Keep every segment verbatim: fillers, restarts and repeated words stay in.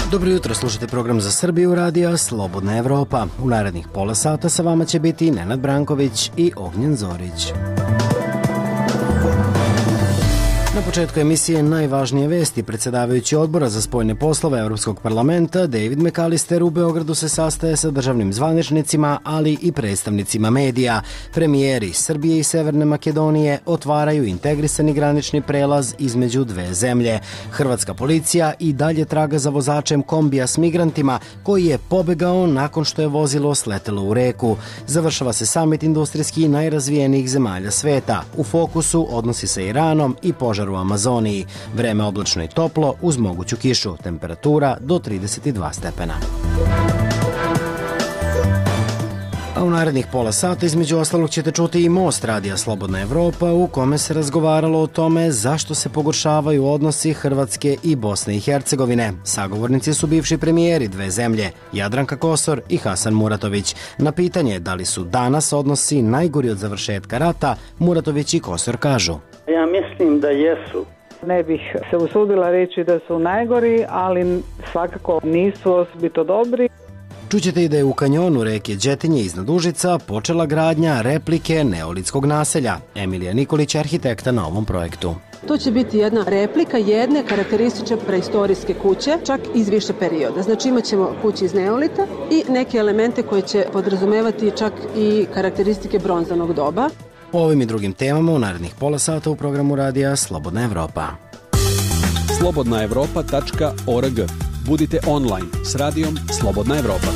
Dobro jutro, slušate program za Srbiju radija Slobodna Evropa. U narednih pola sata sa vama će biti Nenad Branković i Ognjen Zorić. Na početku emisije najvažnije vesti. Predsjedavajući odbora za spoljne poslove Evropskog parlamenta David McAllister u Beogradu se sastaje sa državnim zvaničnicima, ali i predstavnicima medija. Premijeri Srbije i Severne Makedonije otvaraju integrisani granični prelaz između dve zemlje. Hrvatska policija i dalje traga za vozačem kombija s migrantima koji je pobegao nakon što je vozilo sletelo u reku. Završava se samit industrijski najrazvijenijih zemalja sveta. U fokusu odnosi sa Iranom i požar u Amazoniji. Vreme oblačno i toplo uz moguću kišu. Temperatura do trideset dva stepena. A u narednih pola sata između ostalog ćete čuti i Most radija Slobodna Evropa u kome se razgovaralo o tome zašto se pogoršavaju odnosi Hrvatske i Bosne i Hercegovine. Sagovornici su bivši premijeri dve zemlje, Jadranka Kosor i Hasan Muratović. Na pitanje da li su danas odnosi najgori od završetka rata, Muratović i Kosor kažu: Ja mislim da jesu. Ne bih se usudila reći da su najgori, ali svakako nisu osobito dobri. Čućete i da je u kanjonu reke Đetinje iznad Užica počela gradnja replike neolitskog naselja. Emilija Nikolić, arhitekta na ovom projektu. To će biti jedna replika jedne karakteristične preistorijske kuće, čak iz više perioda. Znači imat ćemo kuće iz neolita i neke elemente koje će podrazumevati čak i karakteristike bronzanog doba. O ovim i drugim temama u narednih pola sata u programu radija Slobodna Evropa. slobodna evropa tačka org. Budite online s radijom Slobodna Evropa.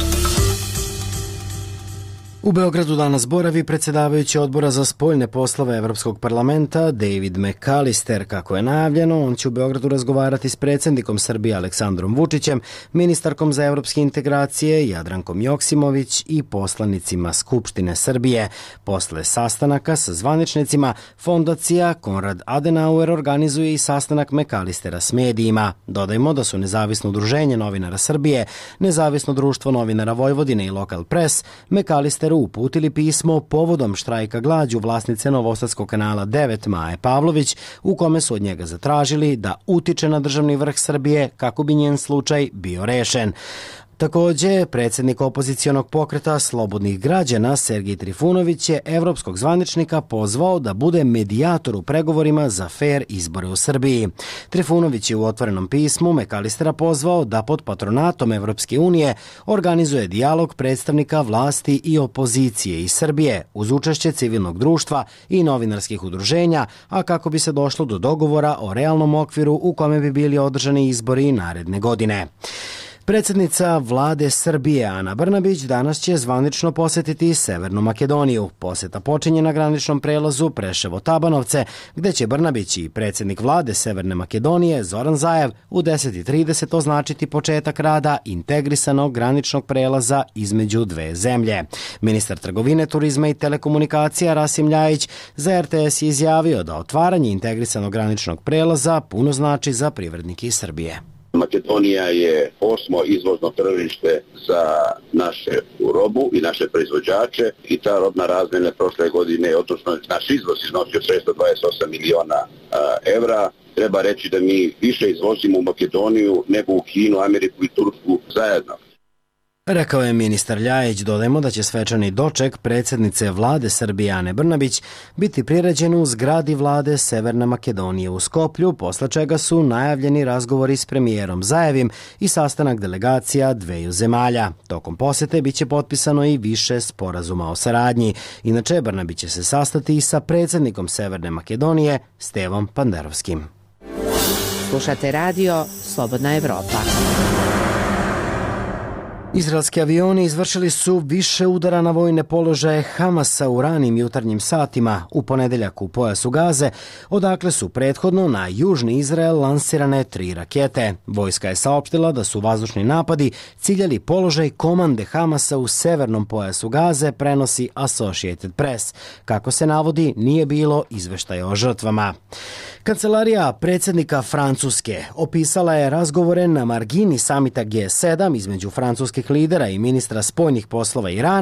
U Beogradu danas boravi predsjedavajući odbora za spoljne poslove Evropskog parlamenta David McAllister. Kako je najavljeno, on će u Beogradu razgovarati s predsjednikom Srbije Aleksandrom Vučićem, ministarkom za evropske integracije Jadrankom Joksimović i poslanicima Skupštine Srbije. Posle sastanaka sa zvaničnicima, fondacija Konrad Adenauer organizuje i sastanak McAllistera s medijima. Dodajmo da su Nezavisno udruženje novinara Srbije, Nezavisno društvo novinara Vojvodine i Lokal Pres McAllister uputili pismo povodom štrajka glađu vlasnice Novosadskog kanala devet Maje Pavlović, u kome su od njega zatražili da utiče na državni vrh Srbije kako bi njen slučaj bio rešen. Također, predsjednik opozicionog pokreta Slobodnih građana Sergej Trifunović je evropskog zvaničnika pozvao da bude medijator u pregovorima za fer izbore u Srbiji. Trifunović je u otvorenom pismu McAllistera pozvao da pod patronatom Evropske unije organizuje dijalog predstavnika vlasti i opozicije iz Srbije uz učešće civilnog društva i novinarskih udruženja, a kako bi se došlo do dogovora o realnom okviru u kome bi bili održani izbori naredne godine. Predsjednica vlade Srbije Ana Brnabić danas će zvanično posjetiti Severnu Makedoniju. Posjeta počinje na graničnom prelazu Preševo-Tabanovce, gdje će Brnabić i predsjednik vlade Severne Makedonije Zoran Zaev u deset i trideset označiti početak rada integrisanog graničnog prelaza između dve zemlje. Ministar trgovine, turizma i telekomunikacija Rasim Ljajić za er te es je izjavio da otvaranje integrisanog graničnog prelaza puno znači za privrednike iz Srbije. Makedonija je osmo izvozno tržište za naše robu i naše proizvođače i ta robna razmjena prošle godine, odnosno naš izvoz iznosio šesto dvadeset osam miliona evra. Treba reći da mi više izvozimo u Makedoniju nego u Kinu, Ameriku i Tursku zajedno. Rekao je ministar Ljajić. Dodajmo da će svečani doček predsjednice vlade Srbije Ane Brnabić biti priređen u zgradi vlade Severne Makedonije u Skoplju, posle čega su najavljeni razgovori s premijerom Zaevim i sastanak delegacija dveju zemalja. Tokom posjete biće potpisano i više sporazuma o saradnji. Inače, Brnabić će se sastati i sa predsjednikom Severne Makedonije Stevom Panderovskim. Slušate radio Slobodna Evropa. Izraelski avioni izvršili su više udara na vojne položaje Hamasa u ranim jutarnjim satima u ponedeljak u pojasu Gaze, odakle su prethodno na južni Izrael lansirane tri rakete. Vojska je saopštila da su vazdušni napadi ciljali položaj komande Hamasa u severnom pojasu Gaze, prenosi Associated Press. Kako se navodi, nije bilo izveštaja o žrtvama. Kancelarija predsjednika Francuske opisala je razgovore na margini samita G sedam između francuskih lidera i ministra spoljnih poslova Irana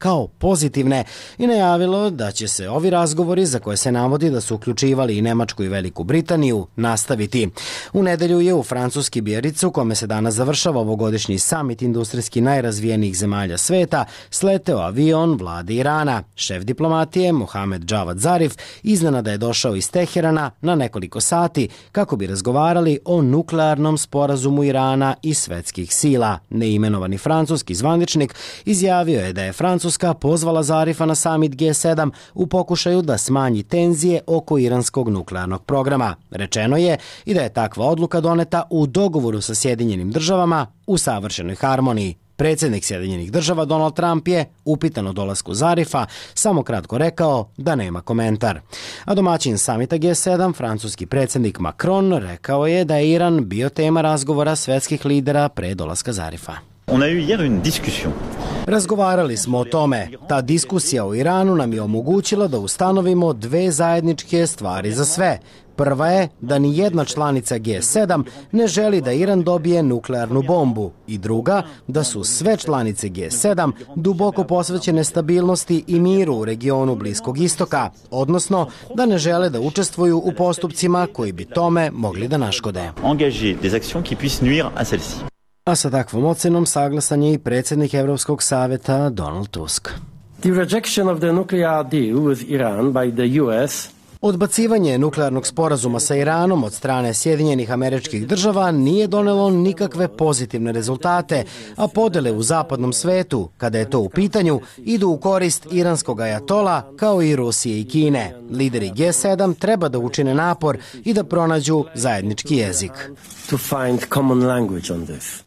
kao pozitivne i najavilo da će se ovi razgovori, za koje se navodi da su uključivali i Nemačku i Veliku Britaniju, nastaviti. U nedelju je u francuski Biarritz, u kome se danas završava ovogodišnji samit industrijski najrazvijenijih zemalja sveta, sleteo avion vlade Irana. Šef diplomatije Mohamed Javad Zarif iznenada je došao iz Teherana na nekoliko sati kako bi razgovarali o nuklearnom sporazumu Irana i svetskih sila. Neimenovani francuski zvaničnik izjavio je da je Francuska pozvala Zarifa na samit G sedam u pokušaju da smanji tenzije oko iranskog nuklearnog programa. Rečeno je i da je takva odluka doneta u dogovoru sa Sjedinjenim državama u savršenoj harmoniji. Predsjednik Sjedinjenih država Donald Trump je, upitan o dolasku Zarifa, samo kratko rekao da nema komentar. A domaćin samita G sedam, francuski predsjednik Macron, rekao je da je Iran bio tema razgovora svetskih lidera pre dolaska Zarifa. On a eu hier une discussion. Razgovarali smo o tome. Ta diskusija o Iranu nam je omogućila da ustanovimo dve zajedničke stvari za sve. Prva je da ni jedna članica G sedam ne želi da Iran dobije nuklearnu bombu i druga da su sve članice G sedam duboko posvećene stabilnosti i miru u regionu Bliskog istoka, odnosno da ne žele da učestvuju u postupcima koji bi tome mogli da naškode. Engager des actions qui puissent nuire à celle-ci. A sa takvom ocenom saglasan je i predsjednik Evropskog saveta Donald Tusk. The rejection of the nuclear deal with Iran by the U S Odbacivanje nuklearnog sporazuma sa Iranom od strane Sjedinjenih Američkih Država nije donelo nikakve pozitivne rezultate, a podele u zapadnom svetu, kada je to u pitanju, idu u korist iranskog ajatola kao i Rusije i Kine. Lideri G sedam treba da učine napor i da pronađu zajednički jezik. To find common language on this.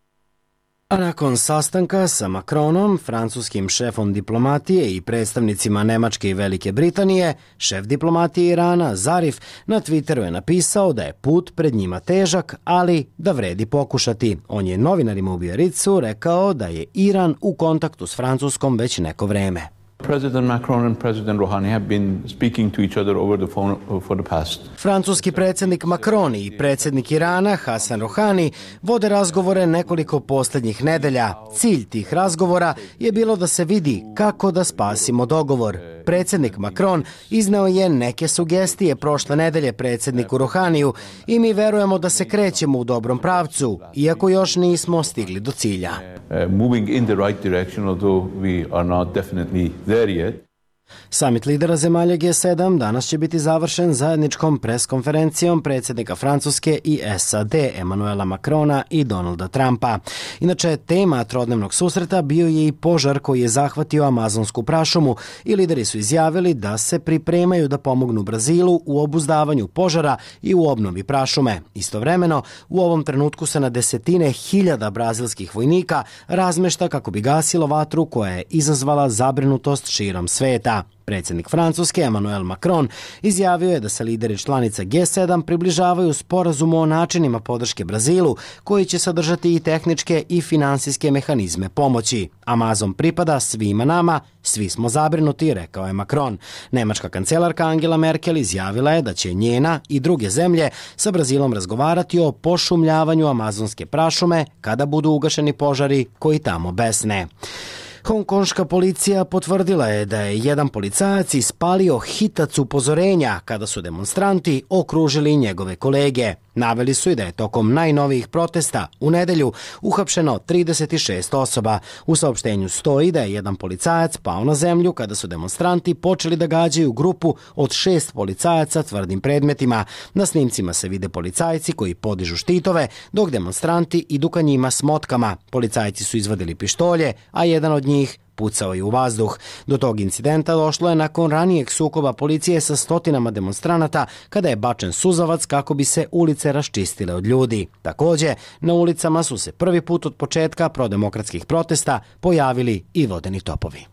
A nakon sastanka sa Macronom, francuskim šefom diplomatije i predstavnicima Nemačke i Velike Britanije, šef diplomatije Irana Zarif na Twitteru je napisao da je put pred njima težak, ali da vredi pokušati. On je novinarima u Biarritzu rekao da je Iran u kontaktu s Francuskom već neko vreme. President Macron and President Rouhani have been speaking to each other over the phone for the past. Francuski predsjednik Macron i predsjednik Irana Hasan Rouhani vode razgovore nekoliko posljednjih nedelja. Cilj tih razgovora je bilo da se vidi kako da spasimo dogovor. Predsjednik Macron izneo je neke sugestije prošle nedelje predsjedniku Rouhaniju i mi verujemo da se krećemo u dobrom pravcu, iako još nismo stigli do cilja. Uh, moving in the right direction, although we are not definitely there yet. Samit lidera zemalja G sedam danas će biti završen zajedničkom preskonferencijom predsjednika Francuske i S A D Emmanuela Macrona i Donalda Trumpa. Inače, tema trodnevnog susreta bio je i požar koji je zahvatio amazonsku prašumu i lideri su izjavili da se pripremaju da pomognu Brazilu u obuzdavanju požara i u obnovi prašume. Istovremeno, u ovom trenutku se na desetine hiljada brazilskih vojnika razmešta kako bi gasilo vatru koja je izazvala zabrinutost širom sveta. Predsjednik Francuske Emmanuel Macron izjavio je da se lideri članica G sedam približavaju sporazumu o načinima podrške Brazilu, koji će sadržati i tehničke i finansijske mehanizme pomoći. Amazon pripada svima nama, svi smo zabrinuti, rekao je Macron. Nemačka kancelarka Angela Merkel izjavila je da će njena i druge zemlje sa Brazilom razgovarati o pošumljavanju amazonske prašume kada budu ugašeni požari koji tamo besne. Hongkonška policija potvrdila je da je jedan policajac ispalio hitac upozorenja kada su demonstranti okružili njegove kolege. Naveli su i da je tokom najnovijih protesta u nedelju uhapšeno trideset šest osoba. U saopštenju stoji da je jedan policajac pao na zemlju kada su demonstranti počeli da gađaju grupu od šest policajaca tvrdim predmetima. Na snimcima se vide policajci koji podižu štitove, dok demonstranti idu ka njima s motkama. Policajci su izvadili pištolje, a jedan od njih pucao je u vazduh. Do tog incidenta došlo je nakon ranijeg sukoba policije sa stotinama demonstranata kada je bačen suzavac kako bi se ulice raščistile od ljudi. Također, na ulicama su se prvi put od početka prodemokratskih protesta pojavili i vodeni topovi.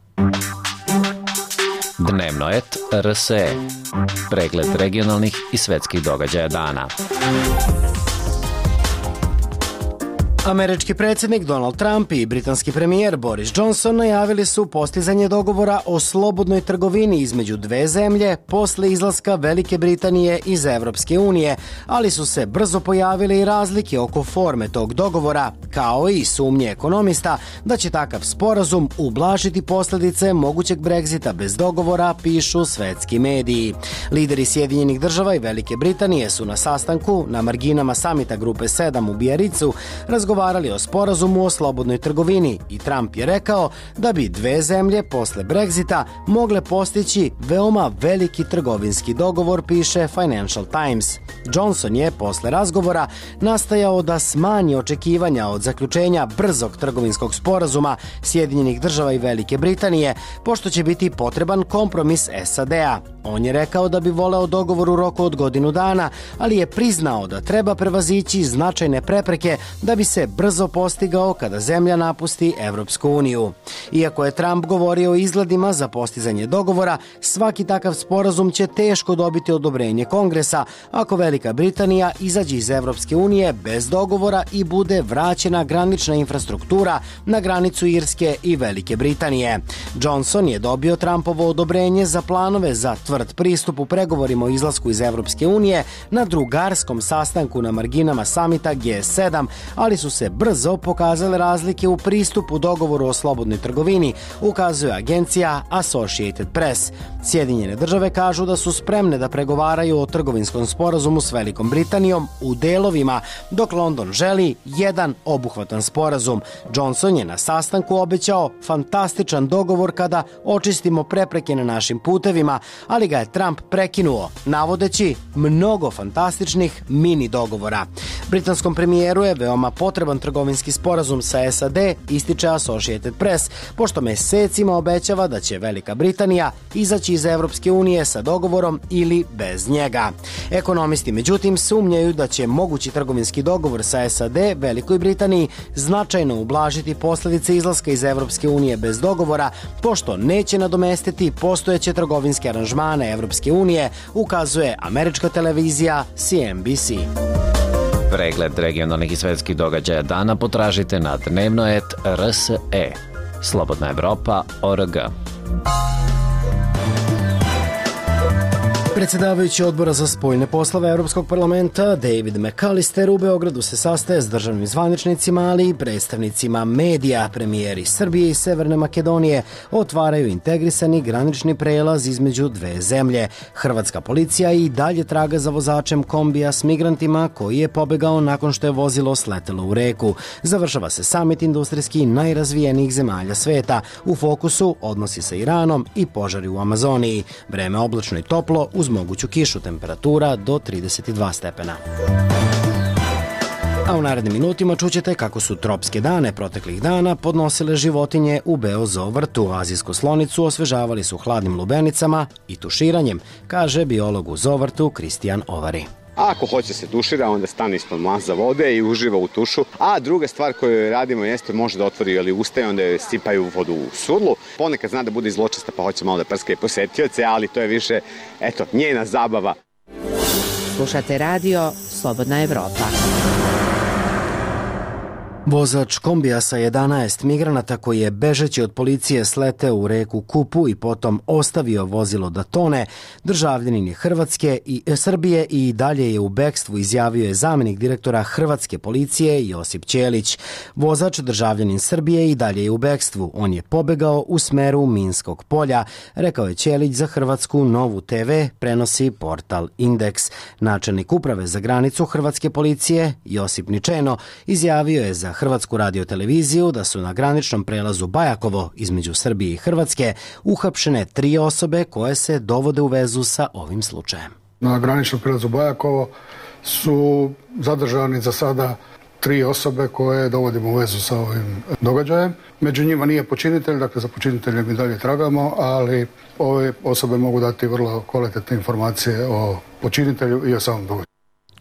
Dnevno et R S E. Pregled regionalnih i svetskih događaja dana. Američki predsjednik Donald Trump i britanski premijer Boris Johnson najavili su postizanje dogovora o slobodnoj trgovini između dve zemlje posle izlaska Velike Britanije iz Evropske unije, ali su se brzo pojavile i razlike oko forme tog dogovora, kao i sumnje ekonomista da će takav sporazum ublažiti posljedice mogućeg Brexita bez dogovora, pišu svetski mediji. Lideri Sjedinjenih država i Velike Britanije su na sastanku na marginama samita Grupe sedam u Bijaricu razgovarali razgovarali o sporazumu o slobodnoj trgovini i Trump je rekao da bi dve zemlje posle Brexita mogle postići veoma veliki trgovinski dogovor, piše Financial Times. Johnson je posle razgovora nastajao da smanji očekivanja od zaključenja brzog trgovinskog sporazuma Sjedinjenih država i Velike Britanije, pošto će biti potreban kompromis S A D-a. On je rekao da bi voleo dogovor u roku od godinu dana, ali je priznao da treba prevazići značajne prepreke da bi se brzo postigao kada zemlja napusti Evropsku uniju. Iako je Trump govorio o izgledima za postizanje dogovora, svaki takav sporazum će teško dobiti odobrenje Kongresa ako Velika Britanija izađe iz Evropske unije bez dogovora i bude vraćena granična infrastruktura na granicu Irske i Velike Britanije. Johnson je dobio Trumpovo odobrenje za planove za tvrd pristup u pregovorima o izlasku iz Evropske unije na drugarskom sastanku na marginama samita G sedam, ali su se brzo pokazale razlike u pristupu dogovoru o slobodnoj trgovini, ukazuje agencija Associated Press. Sjedinjene države kažu da su spremne da pregovaraju o trgovinskom sporazumu s Velikom Britanijom u delovima, dok London želi jedan obuhvatan sporazum. Johnson je na sastanku obećao fantastičan dogovor kada očistimo prepreke na našim putevima, ali ga je Trump prekinuo, navodeći mnogo fantastičnih mini dogovora. Britanskom premijeru je veoma potreban trgovinski sporazum sa S A D, ističe Associated Press, pošto mesecima obećava da će Velika Britanija izaći iz Evropske unije sa dogovorom ili bez njega. Ekonomisti međutim sumnjaju da će mogući trgovinski dogovor sa S A D Velikoj Britaniji značajno ublažiti posljedice izlaska iz Evropske unije bez dogovora, pošto neće nadomestiti postojeće trgovinske aranžmane Evropske unije, ukazuje američka televizija C N B C. Pregled regionalnih i svetskih događaja dana potražite na dnevno et R S E. Slobodna Evropa точка org. Predsjedavajući odbora za spoljne poslove Europskog parlamenta David McAllister u Beogradu se sastaje s državnim zvaničnicima, ali i predstavnicima medija. Premijeri Srbije i Severne Makedonije otvaraju integrisani granični prelaz između dve zemlje. Hrvatska policija i dalje traga za vozačem kombija s migrantima koji je pobegao nakon što je vozilo sletelo u reku. Završava se samit industrijski najrazvijenijih zemalja sveta. U fokusu odnosi sa Iranom i požari u Amazoniji. Vreme oblačno i toplo uz moguću kišu, temperatura do trideset dva stepena. A u narednim minutima čućete kako su tropske dane proteklih dana podnosile životinje u Beo Zoo vrtu. Azijsku slonicu osvežavali su hladnim lubenicama i tuširanjem, kaže biolog u Zoo vrtu Kristijan Ovari. A ako hoće se tušira, onda stane ispod maza vode i uživa u tušu. A druga stvar koju radimo jeste može da otvori ali usta i onda je sipaju vodu u surlu. Ponekad zna da bude zločesta pa hoće malo da prska i posetioce, ali to je više, eto, njena zabava. Slušate radio Slobodna Evropa. Vozač kombija sa jedanaest migranata koji je bežeći od policije sleteo u reku Kupu i potom ostavio vozilo da tone, državljanin je Hrvatske i Srbije i dalje je u bekstvu, izjavio je zamjenik direktora Hrvatske policije Josip Ćelić. Vozač, državljanin Srbije, i dalje je u bekstvu. On je pobegao u smeru Minskog polja, rekao je Ćelić za Hrvatsku Novu T V, prenosi portal Indeks. Načelnik uprave za granicu Hrvatske policije Josip Ničeno izjavio je za Hrvatsku radioteleviziju da su na graničnom prelazu Bajakovo između Srbije i Hrvatske uhapšene tri osobe koje se dovode u vezu sa ovim slučajem. Na graničnom prelazu Bajakovo su zadržani za sada tri osobe koje dovodimo u vezu sa ovim događajem. Među njima nije počinitelj, dakle za počiniteljem i dalje tragamo, ali ove osobe mogu dati vrlo kvalitetne informacije o počinitelju i o samom događaju.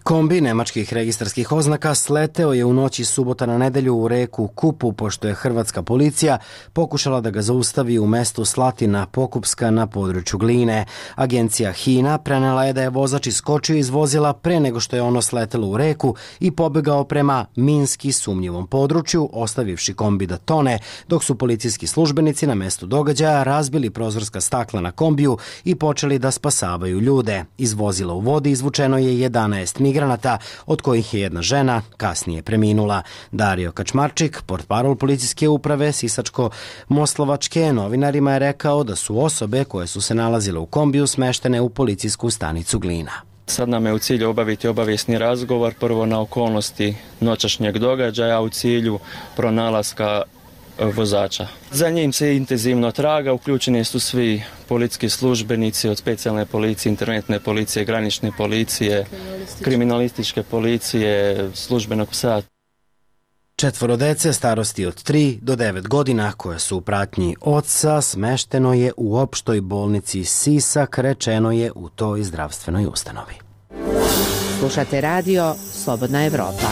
Kombi nemačkih registarskih oznaka sleteo je u noći subota na nedelju u reku Kupu, pošto je hrvatska policija pokušala da ga zaustavi u mestu Slatina Pokupska na području Gline. Agencija Hina prenela je da je vozač iskočio iz vozila pre nego što je ono sletelo u reku i pobegao prema minski sumnjivom području, ostavivši kombi da tone, dok su policijski službenici na mestu događaja razbili prozorska stakla na kombiju i počeli da spasavaju ljude. Iz vozila u vodi izvučeno je jedanaest migranata, od kojih je jedna žena kasnije preminula. Dario Kačmarčik, portparol policijske uprave Sisačko-Moslovačke, novinarima je rekao da su osobe koje su se nalazile u kombiju smeštene u policijsku stanicu Glina. Sad nam je u cilju obaviti obavijesni razgovor, prvo na okolnosti noćašnjeg događaja, u cilju pronalaska vozača. Za njim se intenzivno traga, uključeni su svi policijski službenici od specijalne policije, interventne policije, granične policije, kriminalističke policije, službenog psa. Četvoro dece starosti od tri do devet godina koje su u pratnji oca smešteno je u opštoj bolnici Sisak, rečeno je u toj zdravstvenoj ustanovi. Slušate radio Slobodna Evropa.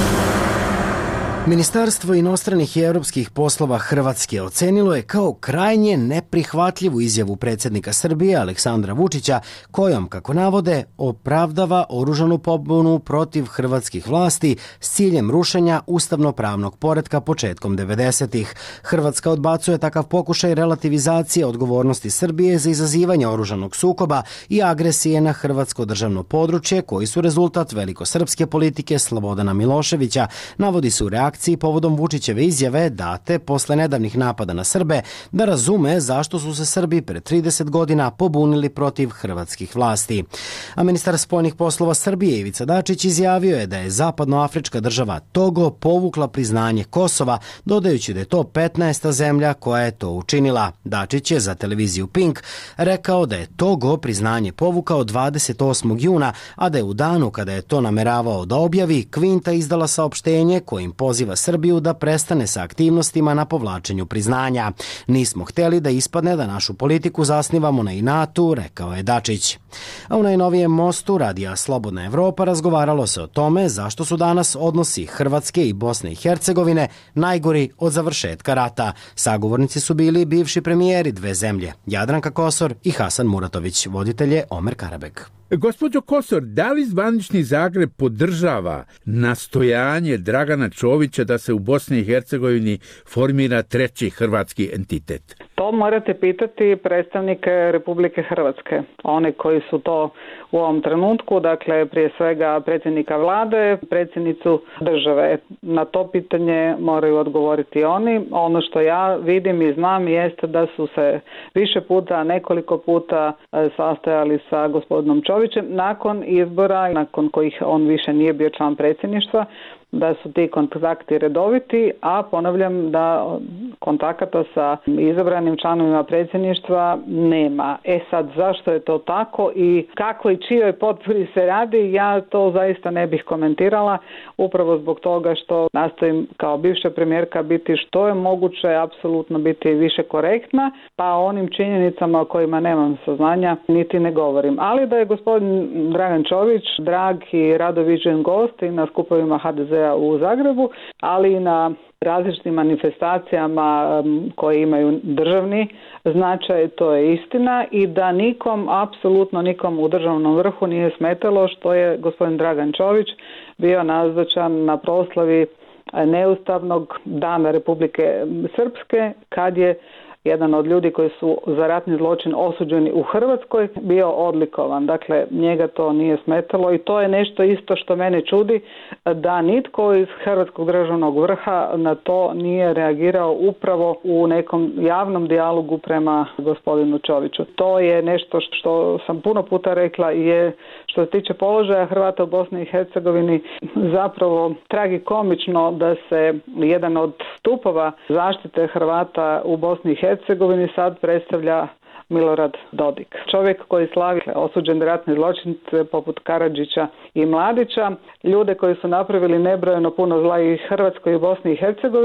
Ministarstvo inostranih i evropskih poslova Hrvatske ocenilo je kao krajnje neprihvatljivu izjavu predsjednika Srbije Aleksandra Vučića, kojom, kako navode, opravdava oružanu pobunu protiv hrvatskih vlasti s ciljem rušenja ustavno-pravnog poretka početkom devedesetih. Hrvatska odbacuje takav pokušaj relativizacije odgovornosti Srbije za izazivanje oružanog sukoba i agresije na hrvatsko državno područje, koji su rezultat velikosrpske politike Slobodana Miloševića, navodi se u reakciji povodom Vučićeve izjave date posle nedavnih napada na Srbe, da razume zašto su se Srbi pre trideset godina pobunili protiv hrvatskih vlasti. A ministar spoljnih poslova Srbije Ivica Dačić izjavio je da je zapadnoafrička država Togo povukla priznanje Kosova, dodajući da je to petnaesta zemlja koja je to učinila. Dačić je za televiziju Pink rekao da je Togo priznanje povukao dvadeset osmog juna, a da je u danu kada je to nameravao da objavi, Kvinta izdala saopštenje kojim poziva Srbiju da prestane sa aktivnostima na povlačenju priznanja. Nismo hteli da ispadne da našu politiku zasnivamo na inatu, rekao je Dačić. A u najnovijem mostu radija Slobodna Evropa razgovaralo se o tome zašto su danas odnosi Hrvatske i Bosne i Hercegovine najgori od završetka rata. Sagovornici su bili bivši premijeri dve zemlje, Jadranka Kosor i Hasan Muratović, voditelje Omer Karabeg. Gospođo Kosor, da li zvanični Zagreb podržava nastojanje Dragana Čovića da se u Bosni i Hercegovini formira treći hrvatski entitet? To morate pitati predstavnike Republike Hrvatske, one koji su to u ovom trenutku, dakle prije svega predsjednika vlade, predsjednicu države. Na to pitanje moraju odgovoriti oni. Ono što ja vidim i znam jeste da su se više puta, nekoliko puta sastajali sa gospodinom Čovićem nakon izbora, nakon kojih on više nije bio član predsjedništva, da su ti kontakti redoviti, a ponavljam da kontakata sa izabranim članovima predsjedništva nema. E sad, zašto je to tako i kako i čijoj potpori se radi, ja to zaista ne bih komentirala, upravo zbog toga što nastojim kao bivša premijerka biti što je moguće, apsolutno biti više korektna, pa onim činjenicama o kojima nemam saznanja niti ne govorim. Ali da je gospodin Dragan Čović drag i rado viđen gost i na skupovima ha de zea u Zagrebu, ali i na različitim manifestacijama koje imaju državni značaj, to je istina, i da nikom, apsolutno nikom u državnom vrhu nije smetalo što je gospodin Dragan Čović bio nazočan na proslavi neustavnog dana Republike Srpske, kad je jedan od ljudi koji su za ratni zločin osuđeni u Hrvatskoj bio odlikovan. Dakle, njega to nije smetalo i to je nešto isto što mene čudi, da nitko iz hrvatskog državnog vrha na to nije reagirao upravo u nekom javnom dijalogu prema gospodinu Čoviću. To je nešto što sam puno puta rekla, je što se tiče položaja Hrvata u Bosni i Hercegovini zapravo tragikomično da se jedan od stupova zaštite Hrvata u Bosni i Hercegovini sad predstavlja Milorad Dodik. Čovjek koji slavi osuđen ratni zločin poput Karadžića i Mladića, ljude koji su napravili nebrojeno puno zla i Hrvatskoj i Bosni i Hercegovini,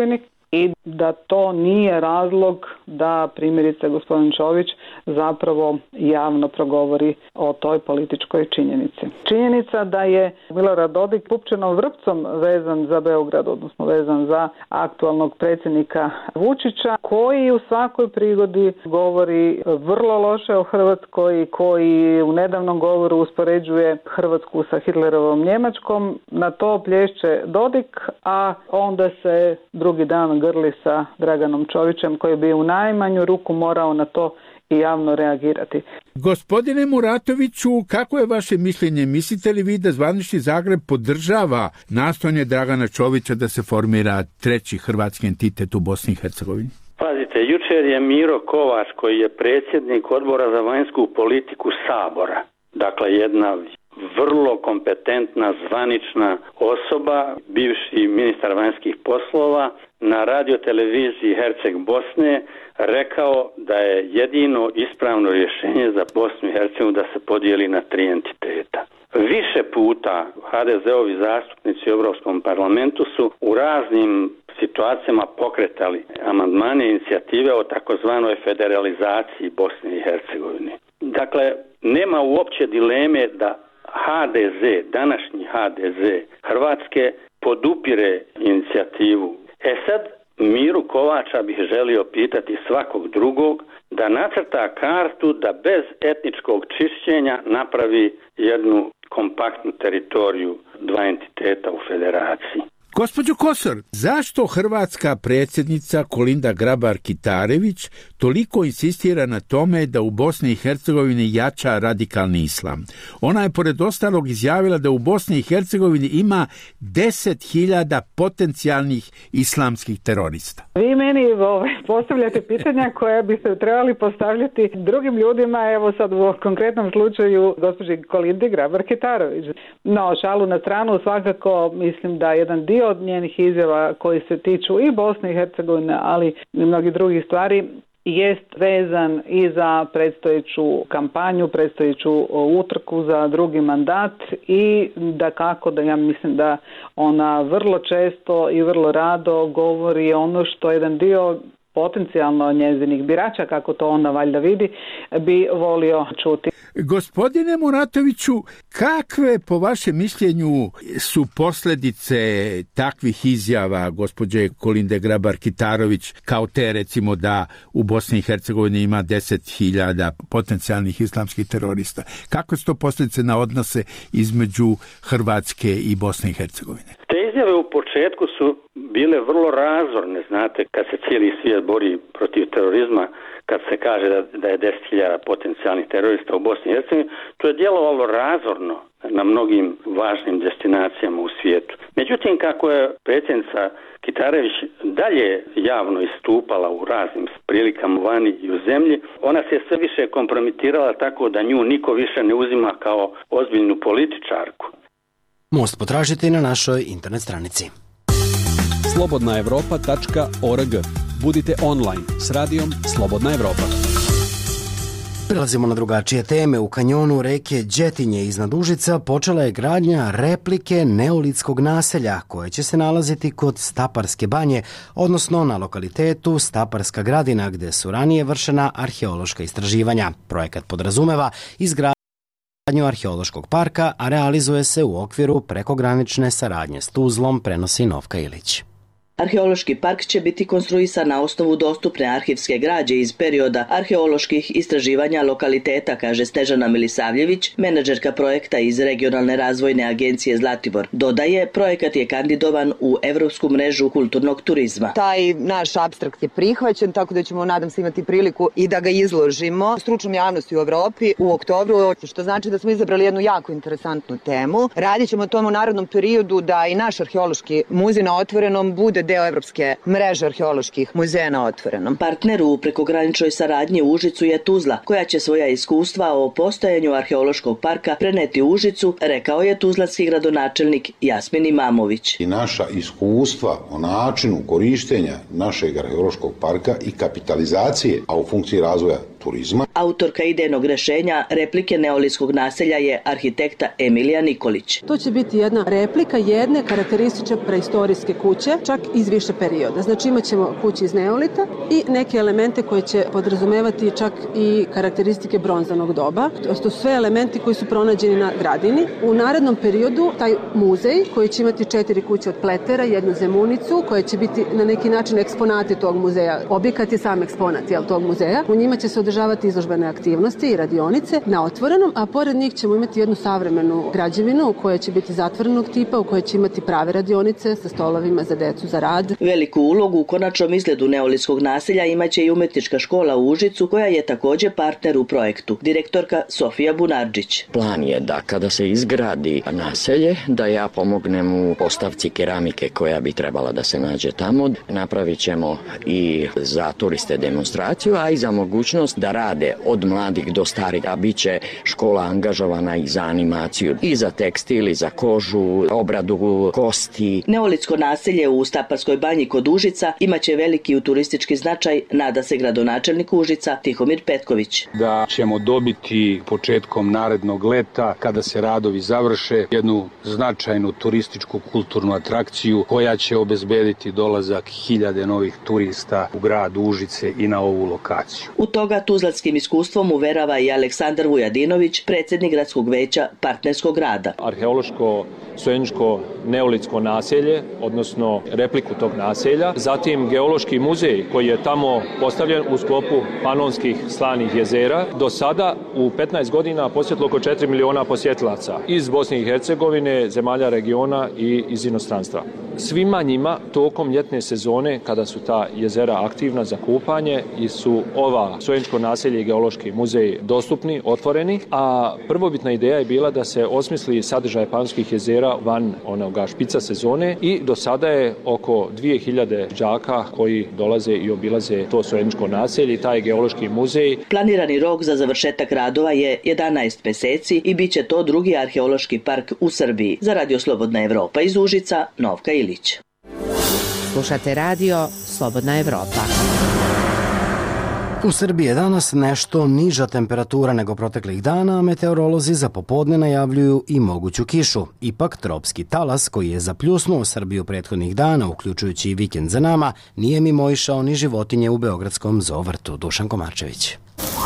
i da to nije razlog da primjerice gospodin Čović zapravo javno progovori o toj političkoj činjenici. Činjenica da je Milorad Dodik pupčanom vrpcom vezan za Beograd, odnosno vezan za aktualnog predsjednika Vučića, koji u svakoj prigodi govori vrlo loše o Hrvatskoj, koji u nedavnom govoru uspoređuje Hrvatsku sa Hitlerovom Njemačkom, na to plješće Dodik, a onda se drugi dan grli sa Draganom Čovićem, koji bi u najmanju ruku morao na to i javno reagirati. Gospodine Muratoviću, kako je vaše mišljenje? Mislite li vi da zvanični Zagreb podržava nastojanje Dragana Čovića da se formira treći hrvatski entitet u Bosni i Hercegovini? Pazite, jučer je Miro Kovač, koji je predsjednik Odbora za vanjsku politiku Sabora, dakle jedna vrlo kompetentna, zvanična osoba, bivši ministar vanjskih poslova, na radioteleviziji Herceg Bosne rekao da je jedino ispravno rješenje za Bosnu i Hercegovinu da se podijeli na tri entiteta. Više puta ha de ze-ovi zastupnici u Europskom parlamentu su u raznim situacijama pokretali amandmane inicijative o takozvanoj federalizaciji Bosne i Hercegovine. Dakle, nema uopće dileme da ha de ze, današnji ha de ze Hrvatske podupire inicijativu. E sad, Miru Kovača bih želio pitati svakog drugog da nacrta kartu da bez etničkog čišćenja napravi jednu kompaktnu teritoriju dva entiteta u federaciji. Gospođo Kosor, zašto hrvatska predsjednica Kolinda Grabar-Kitarević toliko insistira na tome da u Bosni i Hercegovini jača radikalni islam? Ona je pored ostalog izjavila da u Bosni i Hercegovini ima deset hiljada potencijalnih islamskih terorista. Vi meni ovaj, postavljate pitanja koja bi se trebali postavljati drugim ljudima, evo sad u konkretnom slučaju gospođi Kolindi Grabar-Kitarović. No, šalu na stranu, svakako mislim da jedan dio od njenih izjava koji se tiču i Bosne i Hercegovine, ali i mnogih drugih stvari, jest vezan i za predstojeću kampanju, predstojeću utrku za drugi mandat i da kako da ja mislim da ona vrlo često i vrlo rado govori ono što jedan dio potencijalno njezinih birača, kako to ona valjda vidi, bi volio čuti. Gospodine Muratoviću, kakve po vašem mišljenju su posljedice takvih izjava gospođe Kolinde Grabar-Kitarović, kao te recimo da u Bosni i Hercegovini ima deset hiljada potencijalnih islamskih terorista? Kakve su to posljedice na odnose između Hrvatske i Bosne i Hercegovine? Te izjave u početku su bile vrlo razorne, znate, kad se cijeli svijet bori protiv terorizma, kad se kaže da, da je deset hiljada potencijalnih terorista u Bosni i Hercegovini, to je djelovalo razorno na mnogim važnim destinacijama u svijetu. Međutim, kako je predsjednica Kitarević dalje javno istupala u raznim prilikama vani i u zemlji, ona se sve više kompromitirala tako da nju niko više ne uzima kao ozbiljnu političarku. Most potražite na našoj internet stranici. slobodna evropa tačka org. Budite online s radijom Slobodna Evropa. Prelazimo na drugačije teme. U kanjonu reke Đetinje iznad Užica počela je gradnja replike neolitskog naselja koje će se nalaziti kod Staparske banje, odnosno na lokalitetu Staparska gradina gdje su ranije vršena arheološka istraživanja. Projekat podrazumeva izgradnju arheološkog parka, a realizuje se u okviru prekogranične saradnje s Tuzlom, prenosi Novka Ilić. Arheološki park će biti konstruisan na osnovu dostupne arhivske građe iz perioda arheoloških istraživanja lokaliteta, kaže Snežana Milisavljević, menadžerka projekta iz Regionalne razvojne agencije Zlatibor. Dodaje, projekat je kandidovan u Evropsku mrežu kulturnog turizma. Taj naš apstrakt je prihvaćen, tako da ćemo, nadam se, imati priliku i da ga izložimo stručnom javnosti u Evropi u oktobru, što znači da smo izabrali jednu jako interesantnu temu. Radit ćemo o tom u narednom periodu da i naš arheološki muzej na otvorenom bude deo Evropske mreže arheoloških muzeja na otvorenom. Partner u prekograničnoj saradnji u Užicu je Tuzla, koja će svoja iskustva o postojanju arheološkog parka preneti u Užicu, rekao je tuzlanski gradonačelnik Jasmin Imamović. I naša iskustva o načinu korištenja našeg arheološkog parka i kapitalizacije, a u funkciji razvoja turizma. Autorka idejnog rešenja replike neolitskog naselja je arhitekta Emilija Nikolić. To će biti jedna replika jedne karakteristične preistorijske kuće, čak iz više perioda. Znači imat ćemo kuće iz neolita i neke elemente koje će podrazumevati čak i karakteristike bronzanog doba. To su sve elementi koji su pronađeni na Gradini. U narednom periodu taj muzej koji će imati četiri kuće od pletera, jednu zemunicu koja će biti na neki način eksponati tog muzeja. Objekat je sam eksponat jel, tog muzeja. U njima će se održavati izložbene aktivnosti i radionice na otvorenom, a pored njih ćemo imati jednu savremenu građevinu koja će biti zatvorenog tipa, u kojoj će imati prave radionice sa stolovima za decu za rad. Veliku ulogu u konačnom izgledu neolitskog naselja imaće i umetnička škola u Užicu koja je također partner u projektu. Direktorka Sofija Bunarđić. Plan je da kada se izgradi naselje, da ja pomognem u postavci keramike koja bi trebala da se nađe tamo. Napravit ćemo i za turiste demonstraciju, a i za mogućnost da rade od mladih do starih, a bit će škola angažovana i za animaciju, i za tekstil, i za kožu, obradu kosti. Neolitsko naselje u Staparskoj banji kod Užica imaće veliki turistički značaj, nada se gradonačelnik Užica Tihomir Petković. Da ćemo dobiti početkom narednog leta, kada se radovi završe, jednu značajnu turističku kulturnu atrakciju koja će obezbediti dolazak hiljade novih turista u grad Užice i na ovu lokaciju. U toga tuzlatskim iskustvom uverava i Aleksandar Vujadinović, predsjednik gradskog veća partnerskog rada. Arheološko sojeničko neolitsko naselje, odnosno repliku tog naselja, zatim geološki muzej koji je tamo postavljen u sklopu panonskih slanih jezera. Do sada u petnaest godina posjetilo oko četiri miliona posjetilaca iz Bosne i Hercegovine, zemalja regiona i iz inostranstva. Svima njima tokom ljetne sezone, kada su ta jezera aktivna za kupanje, i su ova sojeničko naselje i geološki muzej dostupni, otvoreni, a prvobitna ideja je bila da se osmisli sadržaj panonskih jezera van onoga špica sezone i do sada je oko dvije hiljade đaka koji dolaze i obilaze to sojeničko naselje i taj geološki muzej. Planirani rok za završetak radova je jedanaest meseci i bit će to drugi arheološki park u Srbiji. Za Radio Slobodna Evropa iz Užica, Novka Ilić. Slušate radio Slobodna Evropa. U Srbiji je danas nešto niža temperatura nego proteklih dana, a meteorolozi za popodne najavljuju i moguću kišu. Ipak, tropski talas koji je zapljusnuo Srbiju prethodnih dana, uključujući i vikend za nama, nije mimoišao ni životinje u beogradskom zoovrtu. Dušan Komarčević.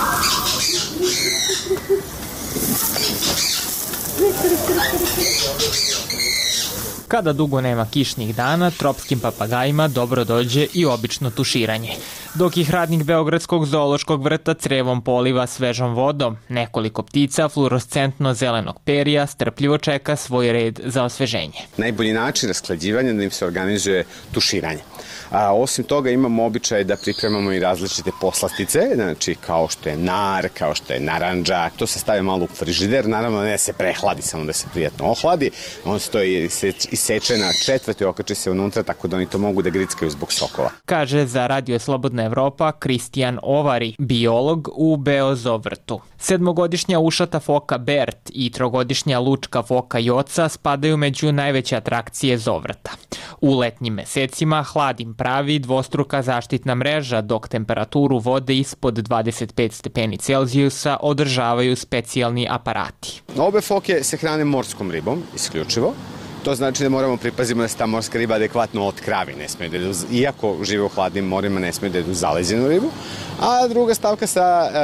Kada dugo nema kišnih dana, tropskim papagajima dobro dođe i obično tuširanje. Dok ih radnik Beogradskog zoološkog vrta crevom poliva svežom vodom, nekoliko ptica fluorescentno zelenog perija strpljivo čeka svoj red za osveženje. Najbolji način rasklađivanja da im se organizuje tuširanje. A, osim toga imamo običaj da pripremamo i različite poslastice, znači kao što je nar, kao što je narandža. To se stavi malo u frižider, naravno ne se prehladi, samo da se prijatno ohladi. On stoji iseče na četvrt i okači se unutra, tako da oni to mogu da grickaju zbog sokova. Kaže za Radio Slobodna Evropa Kristijan Ovari, biolog u Beozovrtu. Sedmogodišnja ušata foka Bert i trogodišnja lučka foka Joca spadaju među najveće atrakcije Zovrta. U letnjim mesecima hlad im pravi dvostruka zaštitna mreža, dok temperaturu vode ispod dvadeset pet stepeni Celzijusa održavaju specijalni aparati. Obe foke se hrane morskom ribom, isključivo. To znači da moramo pripazimo da se ta morska riba adekvatno otkravi, ne smije da jedu, iako žive u hladnim morima, ne smije da jedu zaleđenu ribu. A druga stavka sa,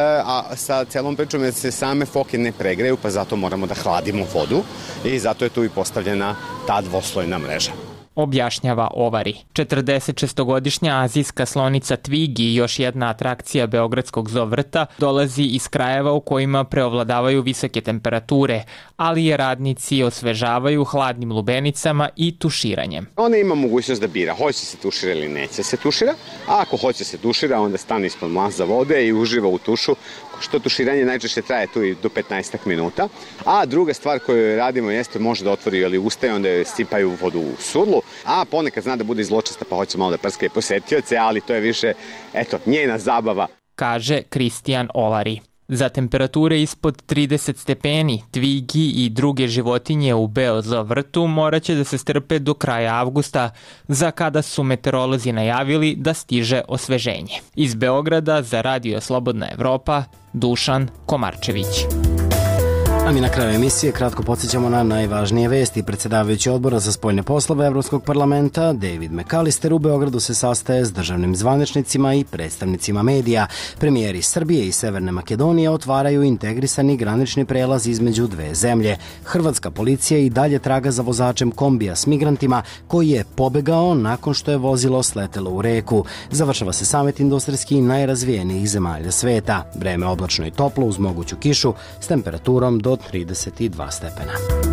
a, sa celom pričom je da se same foke ne pregreju, pa zato moramo da hladimo vodu i zato je tu i postavljena ta dvoslojna mreža. Objašnjava Ovari. četrdesetšestogodišnja azijska slonica Tvigi, još jedna atrakcija beogradskog zoovrta, dolazi iz krajeva u kojima preovladavaju visoke temperature, ali je radnici osvežavaju hladnim lubenicama i tuširanjem. Ona ima mogućnost da bira, hoće se tušira ili neće se tušira, a ako hoće se tušira, onda stane ispod mlaza vode i uživa u tušu, što tuširanje najčešće traje tu i do petnaest minuta. A druga stvar koju radimo jeste može da otvori ili ustaje, onda je sipaju vodu u sudlu, a ponekad zna da bude zločesta pa hoće malo da prska i posetioce, ali to je više, eto, njena zabava. Kaže Kristijan Ovari. Za temperature ispod trideset stepeni, tvigi i druge životinje u Beozovrtu morat će da se strpe do kraja avgusta, za kada su meteorolozi najavili da stiže osveženje. Iz Beograda za Radio Slobodna Evropa, Dušan Komarčević. A mi na kraju emisije kratko podsjećamo na najvažnije vesti. Predsjedavajući odbora za spoljne poslove Evropskog parlamenta David McAllister u Beogradu se sastaje s državnim zvaničnicima i predstavnicima medija. Premijeri Srbije i Severne Makedonije otvaraju integrisani granični prelaz između dve zemlje. Hrvatska policija i dalje traga za vozačem kombija s migrantima koji je pobegao nakon što je vozilo sletelo u reku. Završava se samit industrijski najrazvijenijih zemalja sveta. Vreme oblačno i toplo uz moguću kišu s temperaturom do trideset dva stepena.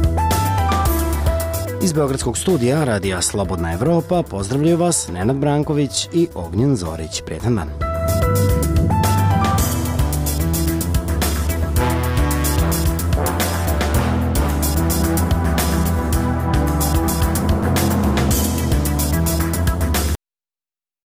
Iz Beogradskog studija Radija Slobodna Evropa pozdravljaju vas Nenad Branković i Ognjen Zorić. Prijetan dan.